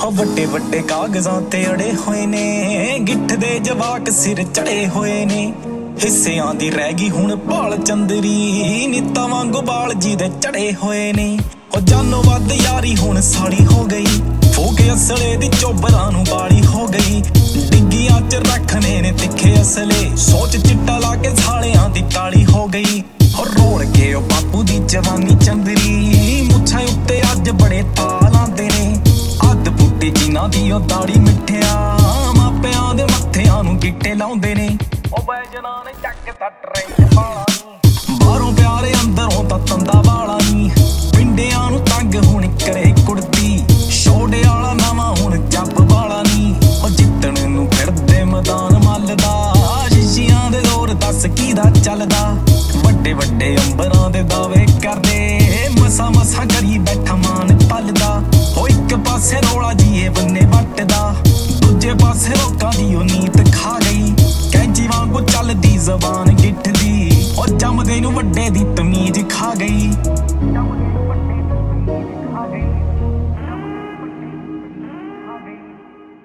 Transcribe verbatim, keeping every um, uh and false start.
ਹੋ ਵੱਡੇ ਵੱਡੇ ਕਾਗਜ਼ਾਂ ਤੇ ਅੜੇ ਹੋਏ ਨੇ, ਗਿੱਠ ਦੇ ਜਵਾਕ ਸਿਰ ਚੜੇ ਹੋਏ ਨੇ। ਹਿੱਸਿਆਂ ਦੀ ਰਹਿ ਗਈ ਹੁਣ ਭਾਲ ਚੰਦਰੀ, ਨੀਤਾਂ ਵਾਂਗੂ ਬਾਲ ਜੀ ਦੇ ਚੜੇ ਹੋਏ ਨੇ। ਉਹ ਜਾਨੋਂ ਵੱਧ ਯਾਰੀ ਹੁਣ ਸਾਲੀ ਹੋ ਗਈ, ਫੂਕ ਅਸਲੇ ਦੀ ਚੋਬਰਾਂ ਨੂੰ ਬਾਲੀ ਹੋ ਗਈ। ਡਿੱਗੀਆਂ ਚ ਰੱਖਣੇ ਨੇ ਤਿੱਖੇ ਅਸਲੇ, ਸੋਚ ਚਿੱਟਾ ਲਾ ਕੇ ਸਾਲਿਆਂ ਦੀ ਕਾਲੀ ਹੋ ਗਈ। ਹੋ ਰੋੜ ਕੇ ਉਹ ਬਾਪੂ ਦੀ ਜਵਾਨੀ ਚੰਦਰੀ, ਮੁੱਛਾਂ ਉੱਤੇ ਅੱਜ ਬੜੇ ਤਾਲ ਆਂਦੇ ਨੇ। ਅੱਧ ਬੁੱਢੇ ਜਿਨ੍ਹਾਂ ਦੀ ਉਹ ਦਾੜੀ ਮਿੱਠਿਆ, ਮਾਪਿਆਂ ਦੇ ਮੱਥਿਆਂ ਨੂੰ ਗਿੱਟੇ ਲਾਉਂਦੇ ਨੇ। ਉਹ ਬੈਜਨਾਂ ਨੇ ਚੱਕ ਤਾਂ ਟਰੈਂਡ ਪਾਲਾ ਨੀ, ਬਾਹਰੋਂ ਪਿਆਰੇ ਅੰਦਰੋਂ ਤਾਂ ਤੰਦਾ ਵਾਲਾ ਨੀ। ਪਿੰਡਿਆਂ ਨੂੰ ਤੰਗ ਹੁਣ ਕਰੇ ਕੁੜਤੀ, ਛੋੜੇ ਵਾਲਾ ਨਵਾਂ ਹੁਣ ਜੱਬ ਵਾਲਾ ਨੀ। ਉਹ ਜਿੱਤਣ ਨੂੰ ਫਿਰਦੇ ਮੈਦਾਨ ਮੱਲਦਾ, ਸ਼ੀਸ਼ਿਆਂ ਦੇ ਜ਼ੋਰ ਦੱਸ ਕਿਹਦਾ ਚੱਲਦਾ। ਵੱਡੇ ਵੱਡੇ ਅੰਬਰਾਂ ਦੇ ਦਾਅਵੇ ਕਰਦੇ, ਮਸਾਂ ਮਸਾਂ ਕਰੀ ਬੈਠਾ ਮਾਨ ਪਲਦਾ। ਉਹ ਇੱਕ ਪਾਸੇ ਰੌਲਾ ਜੀਏ ਬੰਨੇ ਵੱਟਦਾ, ਦੂਜੇ ਪਾਸੇ ਲੋਕਾਂ ਦੀ ਉਹ ਨੀਤ ਖਾ ਗਈ। ਕੈਂਚੀ ਵਾਂਗੂ ਚੱਲਦੀ ਜ਼ਬਾਨ ਗਿੱਠ ਦੀ, ਉਹ ਜੰਮਦੇ ਨੂੰ ਵੱਡੇ ਦੀ